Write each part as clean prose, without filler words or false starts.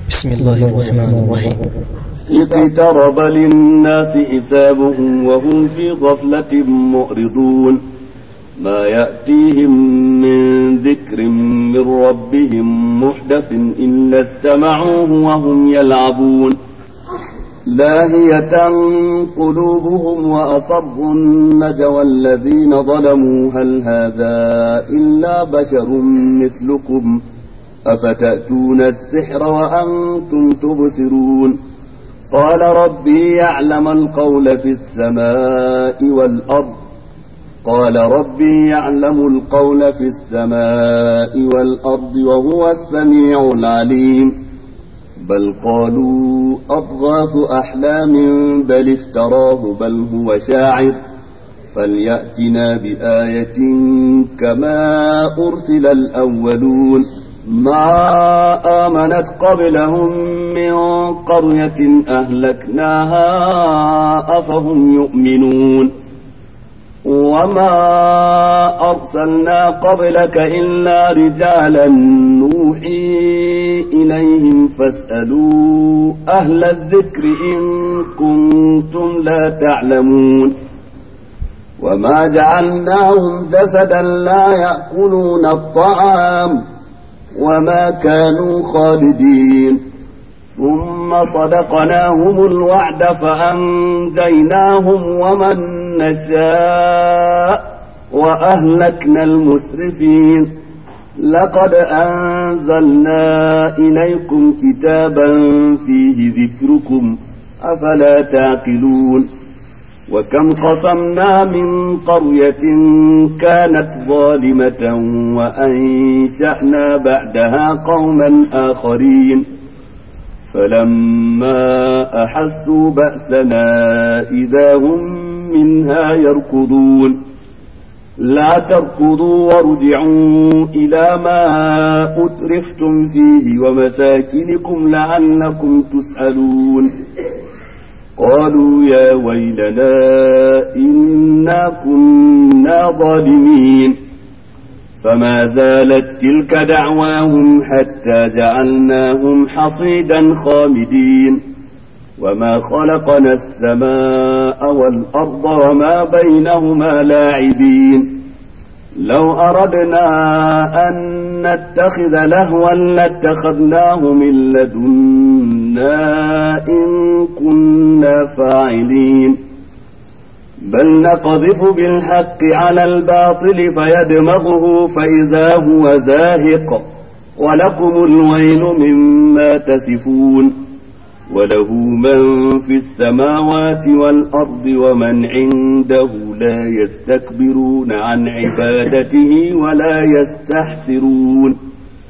بسم الله الرحمن الرحيم. اقترب للناس حسابهم وهم في غفلة معرضون ما يأتيهم من ذكر من ربهم محدث إلا استمعوه وهم يلعبون لاهية قلوبهم وأصروا النجوى الذين ظلموا هل هذا إلا بشر مثلكم أفتأتون السحر وأنتم تبصرون قال ربي يعلم القول في السماء والأرض وهو السميع العليم بل قالوا أضغاث أحلام بل افتراه بل هو شاعر فليأتنا بآية كما أرسل الأولون ما آمنت قبلهم من قرية أهلكناها أفهم يؤمنون وما أرسلنا قبلك إلا رجالا نوحي إليهم فاسألوا أهل الذكر إن كنتم لا تعلمون وما جعلناهم جسدا لا يأكلون الطعام وما كانوا خالدين ثم صدقناهم الوعد فأنجيناهم ومن نشاء وأهلكنا المسرفين لقد أنزلنا إليكم كتابا فيه ذكركم أفلا تعقلون وكم قصمنا من قرية كانت ظالمة وأنشأنا بعدها قوما آخرين فلما أحسوا بأسنا إذا هم منها يركضون لا تركضوا وارجعوا إلى ما أترفتم فيه ومساكنكم لعلكم تسألون قالوا يا ويلنا إنا كنا ظالمين فما زالت تلك دعواهم حتى جعلناهم حصيدا خامدين وما خلقنا السماء والأرض وما بينهما لاعبين لو أردنا أن نتخذ لهوا لاتخذناه من لدنا إن كنا فاعلين بل نقذف بالحق على الباطل فيدمغه فإذا هو زاهق ولكم الويل مما تصفون وله من في السماوات والأرض ومن عنده لا يستكبرون عن عبادته ولا يستحسرون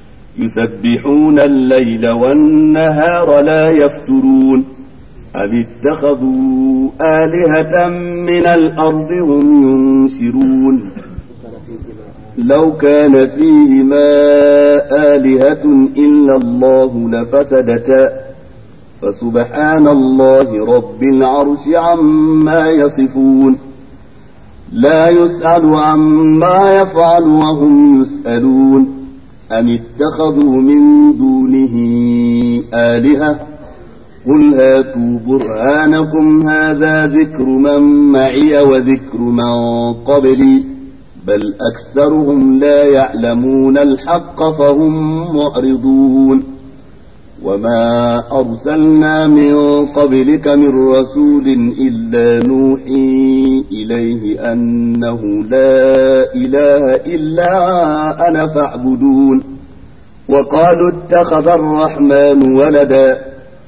يسبحون الليل والنهار لا يفترون أم اتخذوا آلهة من الأرض هم ينشرون لو كان فيهما آلهة إلا الله لفسدتا فسبحان الله رب العرش عما يصفون لا يسأل عما يفعل وهم يسألون أم اتخذوا من دونه آلهة قل هاتوا برهانكم هذا ذكر من معي وذكر من قبلي بل أكثرهم لا يعلمون الحق فهم معرضون وما أرسلنا من قبلك من رسول إلا نوحي إليه أنه لا إله إلا أنا فاعبدون وقالوا اتخذ الرحمن ولدا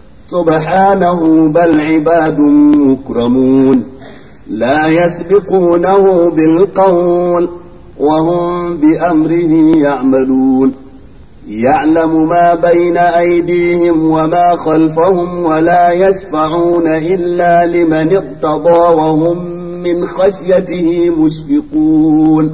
سبحانه بل عباد مكرمون لا يسبقونه بالقول وهم بأمره يعملون يعلم ما بين أيديهم وما خلفهم ولا يشفعون إلا لمن ارتضى وهم من خشيته مشفقون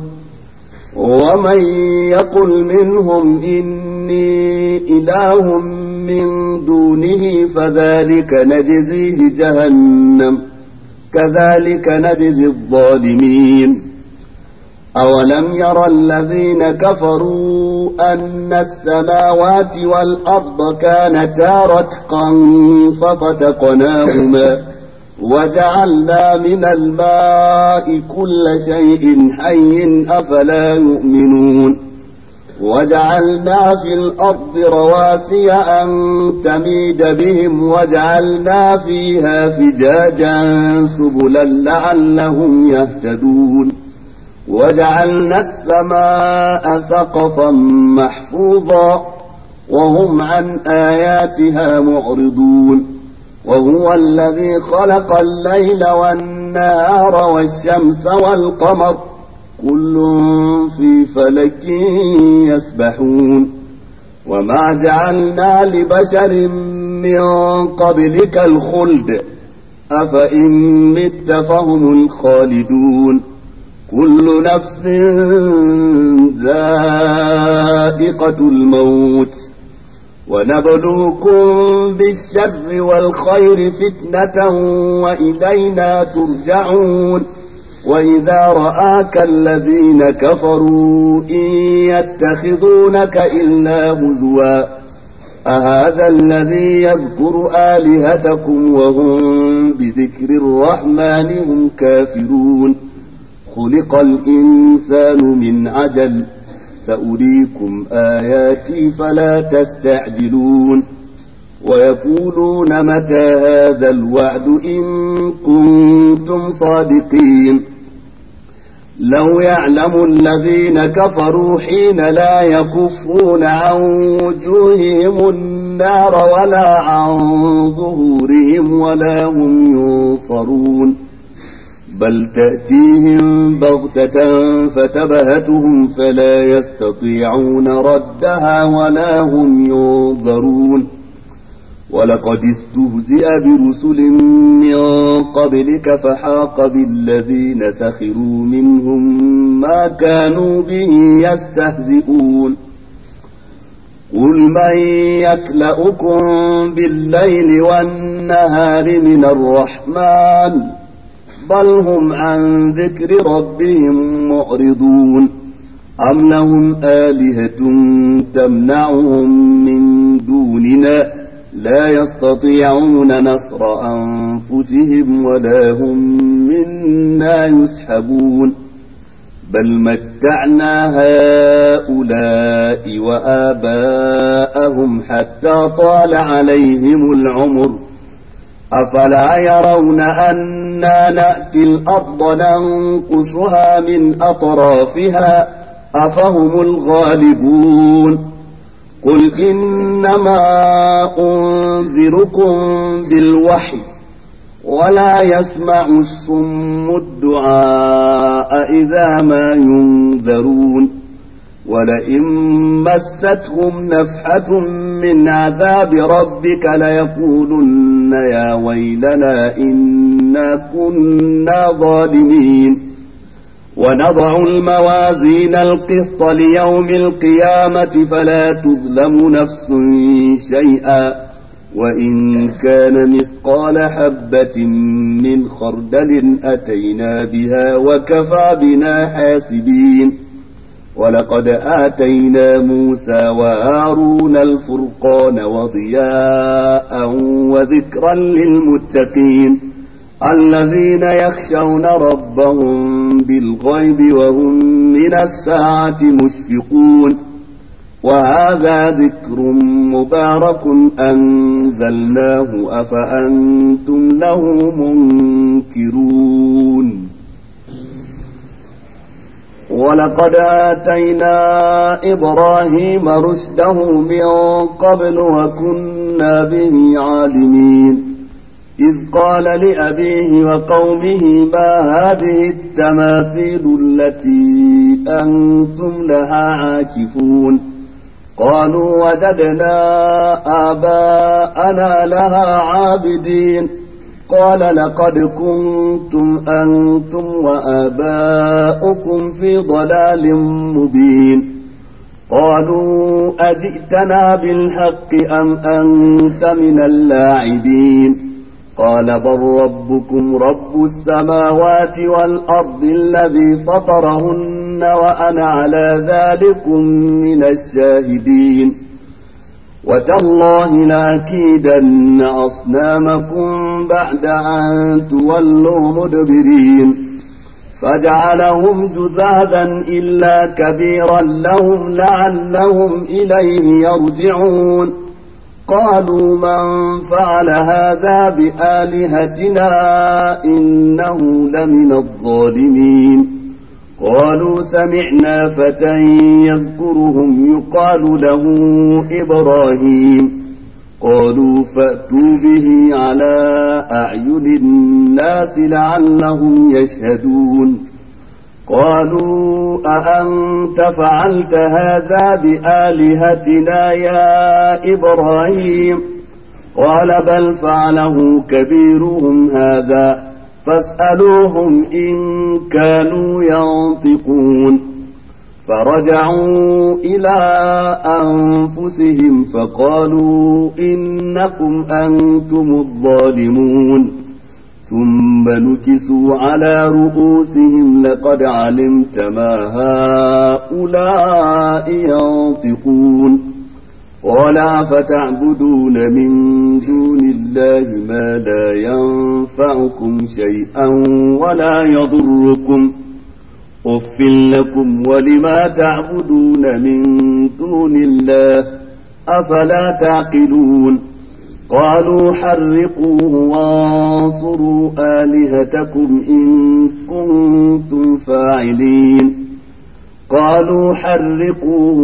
ومن يقل منهم إني إله من دونه فذلك نجزيه جهنم كذلك نجزي الظالمين أولم ير الذين كفروا أن السماوات والأرض كانتا رتقا ففتقناهما وجعلنا من الماء كل شيء حي أفلا يؤمنون وجعلنا في الأرض رواسي أن تميد بهم وجعلنا فيها فجاجا سبلا لعلهم يهتدون وجعلنا السماء سقفا محفوظا وهم عن آياتها معرضون وهو الذي خلق الليل والنهار والشمس والقمر كل في فلك يسبحون وما جعلنا لبشر من قبلك الخلد أفإن مت فهم الخالدون كل نفس ذائقة الموت ونبلوكم بالشر والخير فتنة وإلينا ترجعون وإذا رآك الذين كفروا إن يتخذونك إلا هزوا أهذا الذي يذكر آلهتكم وهم بذكر الرحمن هم كافرون خلق الإنسان من عجل سأريكم آياتي فلا تستعجلون ويقولون متى هذا الوعد إن كنتم صادقين لو يعلم الذين كفروا حين لا يكفون عن وجوههم النار ولا عن ظهورهم ولا هم ينصرون بل تأتيهم بغتة فتبهتهم فلا يستطيعون ردها ولا هم ينظرون ولقد استهزئ برسل من قبلك فحاق بالذين سخروا منهم ما كانوا به يستهزئون قل من يكلؤكم بالليل والنهار من الرحمن بل هم عن ذكر ربهم معرضون أم لهم آلهة تمنعهم من دوننا لا يستطيعون نصر أنفسهم ولا هم منا يسحبون بل متعنا هؤلاء وآباءهم حتى طال عليهم العمر أفلا يرون أنا نأتي الأرض ننقصها من أطرافها أفهم الغالبون قل إنما أنذركم بالوحي ولا يسمع الصم الدعاء إذا ما ينذرون ولئن مستهم نفحة من عذاب ربك ليقولن يا ويلنا إنا كنا ظالمين ونضع الموازين القسط ليوم القيامة فلا تظلم نفس شيئا وإن كان مثقال حبة من خردل أتينا بها وكفى بنا حاسبين ولقد آتينا موسى وهارون الفرقان وضياء وذكرا للمتقين الذين يخشون ربهم بالغيب وهم من الساعة مشفقون وهذا ذكر مبارك أنزلناه أفأنتم له منكرون ولقد آتينا إبراهيم رشده من قبل وكنا به عالمين إذ قال لأبيه وقومه ما هذه التماثيل التي أنتم لها عاكفون قالوا وجدنا آباءنا لها عابدين قال لقد كنتم أنتم وآباؤكم في ضلال مبين قالوا أجئتنا بالحق أم أنت من اللاعبين قال بل ربكم رب السماوات والأرض الذي فطرهن وأنا على ذلكم من الشاهدين وتالله لأكيدن أصنامكم بعد أن تولوا مدبرين فجعلهم جذاذا إلا كبيرا لهم لعلهم إليه يرجعون قالوا من فعل هذا بآلهتنا إنه لمن الظالمين قالوا سمعنا فتى يذكرهم يقال له إبراهيم قالوا فأتوا به على أعين الناس لعلهم يشهدون قالوا أأنت فعلت هذا بآلهتنا يا إبراهيم قال بل فعله كبيرهم هذا فاسألوهم إن كانوا ينطقون فرجعوا إلى أنفسهم فقالوا إنكم أنتم الظالمون ثم نكسوا على رؤوسهم لقد علمت ما هؤلاء ينطقون قال أفتعبدون من دون الله ما لا ينفعكم شيئا ولا يضركم أف لكم ولما تعبدون من دون الله أفلا تعقلون قالوا حرقوه وانصروا آلهتكم إن كنتم فاعلين قالوا حرقوه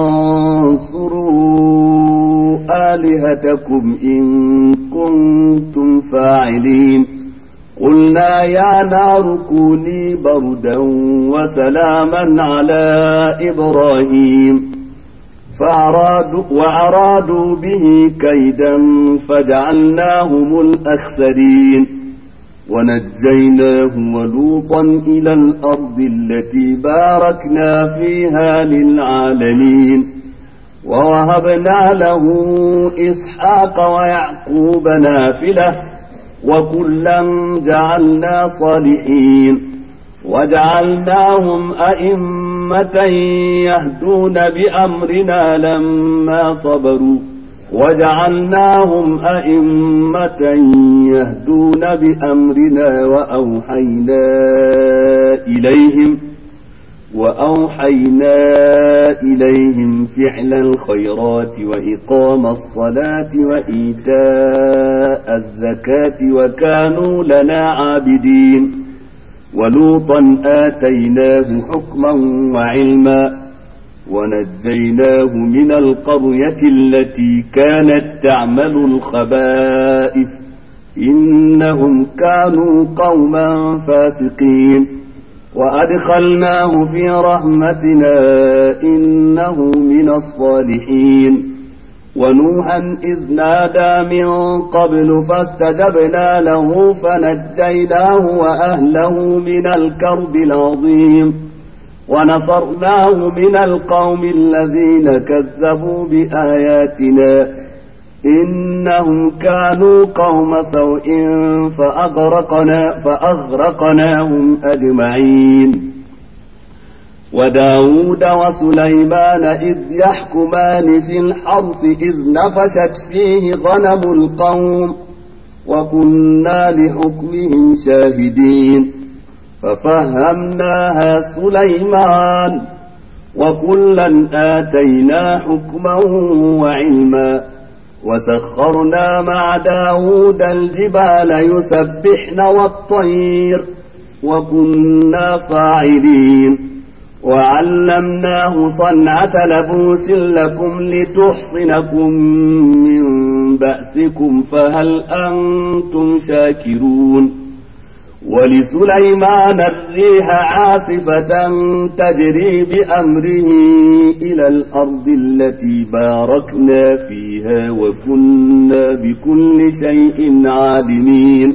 وانصروا آلهتكم إن كنتم فاعلين قلنا يا نار كوني بردا وسلاما على إبراهيم وأرادوا به كيدا فجعلناهم الأخسرين ونجيناه ولوطا إلى الأرض التي باركنا فيها للعالمين ووهبنا له إسحاق ويعقوب نافلة وكلا جعلنا صالحين وجعلناهم أئمة يهدون بأمرنا لما صبروا وجعلناهم أئمة يهدون بأمرنا وأوحينا إليهم فعل الخيرات وإقام الصلاة وإيتاء الزكاة وكانوا لنا عابدين ولوطا آتيناه حكما وعلما ونجيناه من القرية التي كانت تعمل الخبائث إنهم كانوا قوما فاسقين وأدخلناه في رحمتنا إنه من الصالحين ونوحا إذ نادى من قبل فاستجبنا له فنجيناه وأهله من الكرب العظيم ونصرناه من القوم الذين كذبوا بآياتنا إنهم كانوا قوم سوء فأغرقناهم أجمعين وداود وسليمان إذ يحكمان في الحرث إذ نفشت فيه غنم القوم وكنا لحكمهم شاهدين ففهمناها سليمان وكلا آتينا حكما وعلما وسخرنا مع داود الجبال يسبحن والطير وكنا فاعلين وعلمناه صنعة لبوس لكم لتحصنكم من بأسكم فهل أنتم شاكرون ولسليمان الريح عاصفة تجري بأمره إلى الأرض التي باركنا فيها وكنا بكل شيء عالمين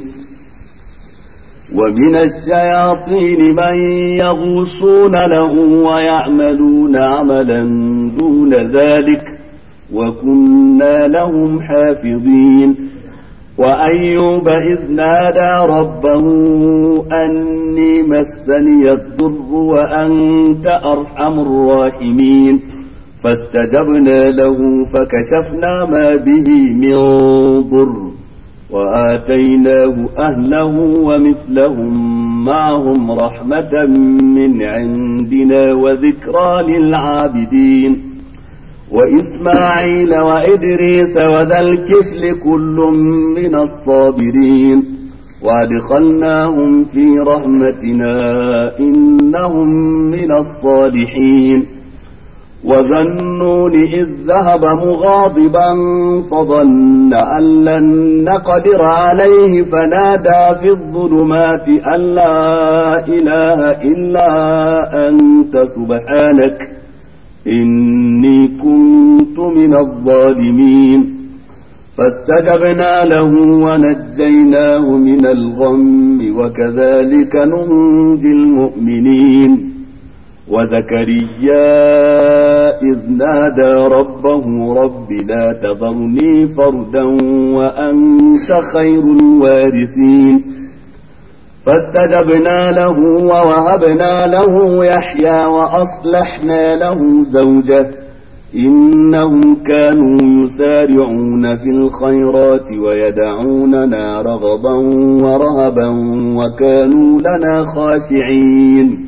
ومن الشياطين من يغوصون له ويعملون عملا دون ذلك وكنا لهم حافظين وأيوب إذ نادى ربه أني مسني الضر وأنت أرحم الراحمين فاستجبنا له فكشفنا ما به من ضر وآتيناه أهله ومثلهم معهم رحمة من عندنا وذكرى للعابدين وإسماعيل وإدريس وذا الكفل كل من الصابرين وأدخلناهم في رحمتنا إنهم من الصالحين وذا النون إذ ذهب مغاضبا فظن أن لن نقدر عليه فنادى في الظلمات أن لا إله إلا أنت سبحانك إني كنت من الظالمين فاستجبنا له ونجيناه من الغم وكذلك ننجي المؤمنين وزكريا إذ نادى ربه رب لا تذرني فردا وأنت خير الوارثين فاستجبنا له ووهبنا له يحيى وأصلحنا له زوجه إنهم كانوا يسارعون في الخيرات ويدعوننا رغبا ورهبا وكانوا لنا خاشعين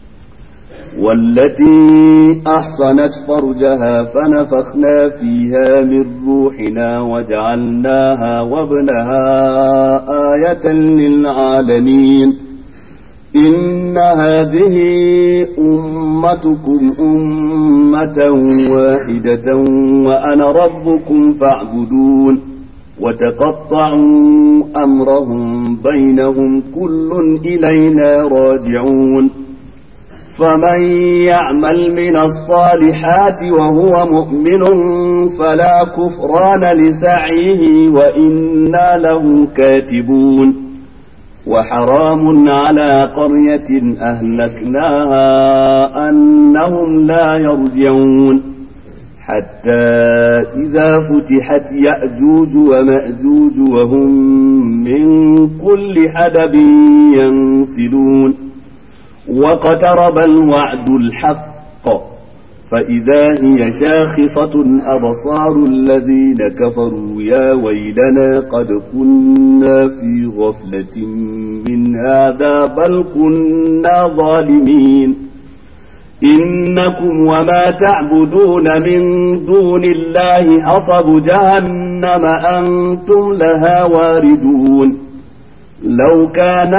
والتي أحصنت فرجها فنفخنا فيها من روحنا وجعلناها وابنها آية للعالمين إن هذه أمتكم أمة واحدة وأنا ربكم فاعبدون وتقطعوا أمرهم بينهم كل إلينا راجعون فمن يعمل من الصالحات وهو مؤمن فلا كفران لسعيه وإنا له كاتبون وحرام على قرية أهلكناها أنهم لا يرجعون حتى إذا فتحت يأجوج ومأجوج وهم من كل حدب ينسلون واقترب الوعد الحق فإذا هي شاخصة أبصار الذين كفروا يا ويلنا قد كنا في غفلة من هذا بل كنا ظالمين إنكم وما تعبدون من دون الله حصب جهنم أنتم لها واردون لو كان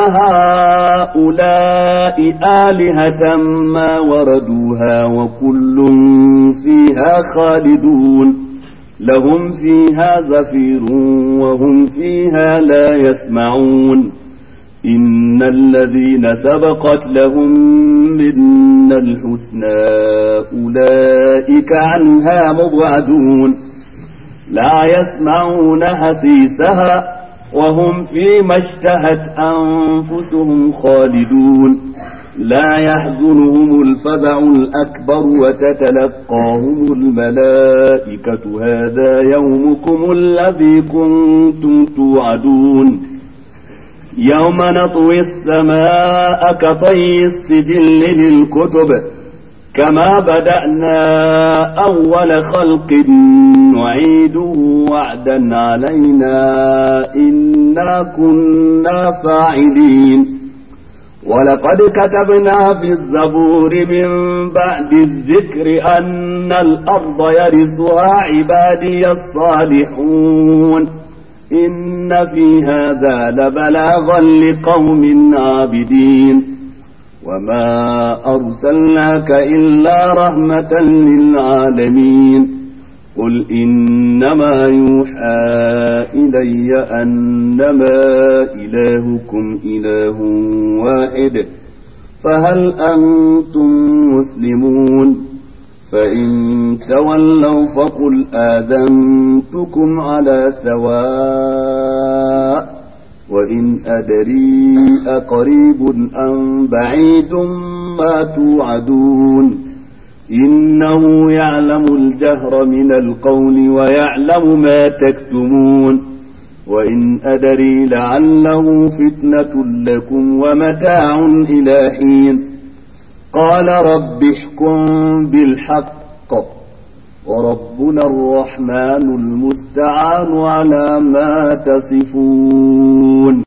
هؤلاء آلهة ما وردوها وكل فيها خالدون لهم فيها زفير وهم فيها لا يسمعون إن الذين سبقت لهم منا الحسنى أولئك عنها مبعدون لا يسمعون حسيسها وهم فيما اشتهت أنفسهم خالدون لا يحزنهم الفزع الأكبر وتتلقاهم الملائكة هذا يومكم الذي كنتم توعدون يوم نطوي السماء كطي السجل للكتب كما بدأنا أول خلق نعيده وعدا علينا إنا كنا فاعلين ولقد كتبنا في الزبور من بعد الذكر أن الأرض يرثها عبادي الصالحون إن في هذا لبلاغا لقوم عابدين وما أرسلناك إلا رحمة للعالمين قل إنما يوحى إلي أنما إلهكم إله واحد فهل أنتم مسلمون فإن تولوا فقل آذنتكم على سواء وإن أدري أقريب أم بعيد ما توعدون إنه يعلم الجهر من القول ويعلم ما تكتمون وإن أدري لعله فتنة لكم ومتاع إلى حين قال رب احكم بالحق وربنا الرحمن المستعان على ما تصفون